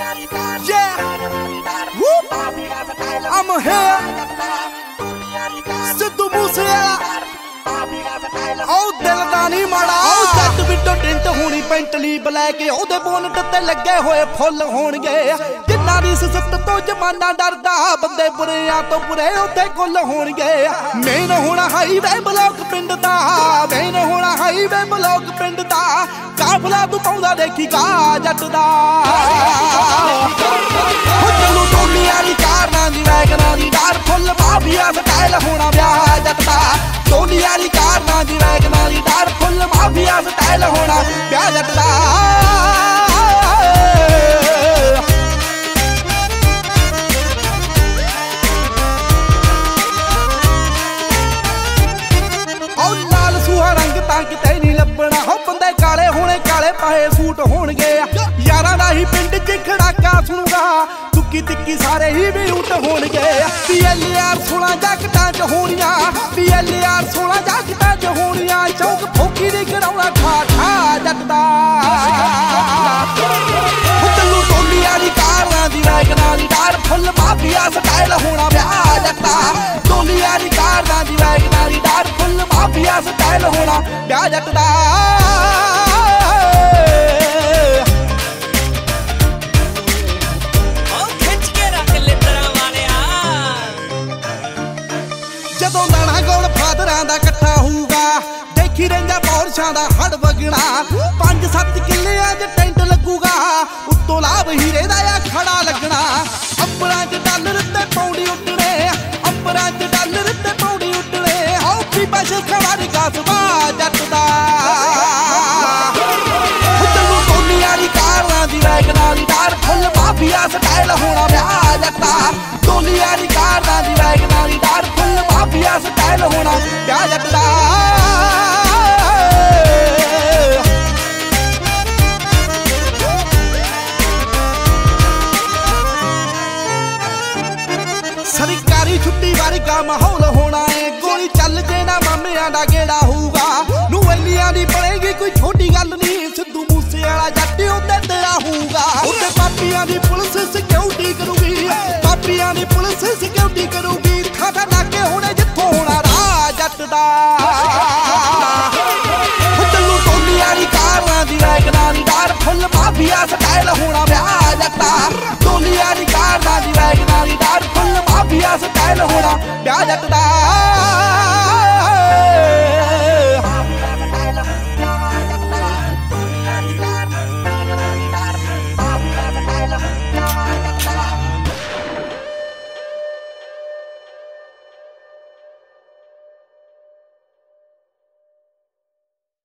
Yeah, whoop. I'm here. Sidhu Moosewala ਉਹ ਦਿਲ ਦਾ ਨਹੀਂ ਮਾੜਾ ਉਹ ਜੱਟ ਵਿੱਚੋਂ ਟਿੰਟ ਹੋਣੀ ਪੈਂਟਲੀ ਬਲੈਕ ਉਹਦੇ ਬੋਨਟ ਤੇ ਲੱਗੇ ਹੋਏ ਫੁੱਲ ਹੋਣਗੇ ਜਿੰਨਾ ਦੀ ਸਿੱਤ ਤੋਂ ਜਮਾਨਾ ਡਰਦਾ ਬੰਦੇ ਬੁਰਿਆਂ ਤੋਂ ਬੁਰੇ ਉੱਥੇ ਕੁੱਲ ਹੋਣਗੇ ਮੇਨ ਹੋਣਾ ਹਾਈਵੇ ਬਲੌਕ ਪਿੰਡ ਦਾ ਮੇਨ ਹੋਣਾ ਹਾਈਵੇ ਬਲੌਕ ਪਿੰਡ ਦਾ ਕਾਫਲਾ ਤੂੰ ਪਾਉਂਦਾ ਦੇਖੀ ਕਾ ਜੱਟ ਦਾ ਹੋ ਚੱਲੂ ਟੋਲੀਆਂ ਦੀ ਕਾਰਾਂ ਦੀ ਵੈਗਨਾਂ ਦੀ ਡਾਰ ਫੁੱਲ ਮਾਫੀਆ ਸਟਾਈਲ ਹੋਣਾ ਵਿਆਹ ਜੱਟ ਦਾ ਟੋਲੀਆਂ ਦੀ ਕਾਰਾਂ ਦੀ ਵੈਗਨਾਂ ਦੀ ਡਾਰ ਫੁੱਲ ਮਾਫੀਆ ਸਟਾਈਲ ਹੋਣਾ ਵਿਆਹ ਜੱਟ ਦਾ ਕਿਤੇ ਨਹੀਂ ਲੱਭਣਾ ਹੋ ਬੰਦੇ ਕਾਲੇ ਹੋਣੇ ਕਾਲੇ ਪਾਏ ਸੂਟ ਹੋਣਗੇ ਯਾਰਾਂ ਦਾ ਹੀ ਪਿੰਡ 'ਚ ਖੜਾਕਾ ਸੁਣੂਗਾ ਤੁੱਕੀ ਤਿੱਕੀ ਸਾਰੇ ਹੀ ਵੀ ਉੱਟ ਹੋਣਗੇ PLR 16 ਜੱਟਾਂ 'ਚ ਹੋਣੀਆਂ PLR 16 ਜੱਟਾਂ 'ਚ ਹੋਣੀਆਂ ਚੌਕ ਫੋਕੀ ਦੀ ਕਰਾਉਣਾ ਠਾਠਾ ਜੱਟ ਦਾ ਚੱਲੂ ਟੋਲੀਆਂ ਦੀ ਕਾਰਾਂ ਦੀ ਵੈਗਨਾਂ ਦੀ ਡਾਰ ਫੁੱਲ ਮਾਫੀਆ ਸਟਾਈਲ ਹੋਣਾ ਵਿਆਹ ਜੱਟ ਦਾ ਟੋਲੀਆਂ ਦੀ ਕਾਰਾਂ ਦੀ ਵੈਗਨਾਂ ਦੀ ਡਾਰ ਫੁੱਲ ਮਾਫੀਆ ਸਟਾਈਲ ਹੋਣਾ ਵਿਆਹ ਜੱਟ ਦਾ ਜਦੋਂ ਲਾਣਾ ਗੋਲ ਫਾਦਰਾਂ ਦਾ ਇਕੱਠਾ ਹੋਊਗਾ ਦੇਖੀ ਰਹਿੰਦਾ ਪੌਰਸ਼ਾਂ ਦਾ ਹੜ ਵਗਣਾ 5-7 ਕਿੱਲਿਆਂ 'ਚ ਟੈਂਟ ਲੱਗੂਗਾ ਉੱਤੋਂ ਲਾਭ ਹੀਰੇ ਦਾ ਆ ਖੜਾ ਲੱਗਣਾ ਅੰਬਰਾਂ 'ਚ ਡਾਲਰ ਤੇ ਪੌੜੀ ਉੱਡਣੇ ਅੰਬਰਾਂ 'ਚ ਡਾਲਰ ਤੇ ਪੌੜੀ ਉੱਡਣੇ ਹੋ ਵੀ ਬਸ ਖੜਾ ਦੀ ਕਸਬਾ ਜੱਟ ਦਾ ਚੱਲੂ ਟੋਲੀਆਂ ਦੀ ਕਾਰਾਂ ਦੀ ਵੈਗਨਾਂ ਦੀ ਡਾਰ ਫੁੱਲ ਮਾਫੀਆ ਸਟਾਈਲ ਹੋਣਾ ਵਿਆਹ ਜੱਟ ਦਾ ਟੋਲੀਆਂ ਦੀ ਕਾਰਾਂ ਦੀ ਵੈਗਨਾਂ ਦੀ ਡਾਰ ਫੁੱਲ ਮਾਫੀਆ ਸਟਾਈਲ ਹੋਣਾ ਵਿਆਹ ਜੱਟ ਦਾ ਸਰਕਾਰੀ ਛੁੱਟੀ ਵਰਗਾ ਮਾਹੌਲ ਹੋਣਾ ਏ ਗੋਲੀ ਚੱਲ ਜੇ ਨਾ ਮਾਮਿਆਂ ਦਾ ਗੇੜਾ ਹੋਊਗਾ ਨੂਵੈਲੀਆਂ ਦੀ ਪੜੇਗੀ ਕੋਈ ਛੋਟੀ ਗੱਲ ਨਹੀਂ ਸਿੱਧੂ ਮੂਸੇਵਾਲਾ ਜੱਟ ਉੱਤੇ ਤੇਰਾ ਹੋਊਗਾ ਉੱਤੇ ਪਾਪੀਆਂ ਦੀ ਪੁਲਿਸ ਸਿਕਿਉਰਿਟੀ ਕਰੂਗੀ ਪਾਪੀਆਂ ਦੀ ਪੁਲਿਸ ਸਿਕਿਉਰਿਟੀ ਕਰੂਗੀ ਖਾਤਾ ਨਾਕੇ ਹੋਣੇ ਜਿੱਥੋਂ ਹੋਣਾ ਰਾਹ ਜੱਟ ਦਾ ਚੱਲੂ ਟੋਲੀਆਂ ਦੀ ਕਾਰਾਂ ਦੀ ਵੈਗਨਾਂ ਦੀ ਡਾਰ ਫੁੱਲ ਮਾਫੀਆ ਸਟਾਈਲ ਹੋਣਾ ਵਿਆਹ ਜੱਟ ਦਾ ਟੋਲੀਆਂ ਦੀ ਕਾਰਾਂ ਦੀ ਵੈਗਨਾਂ ਦੀ ਡਾਰ ਫੁੱਲ ਮਾਫੀਆ ਸਟਾਈਲ ਹੋਣਾ ਵਿਆਹ ਜੱਟ ਦਾ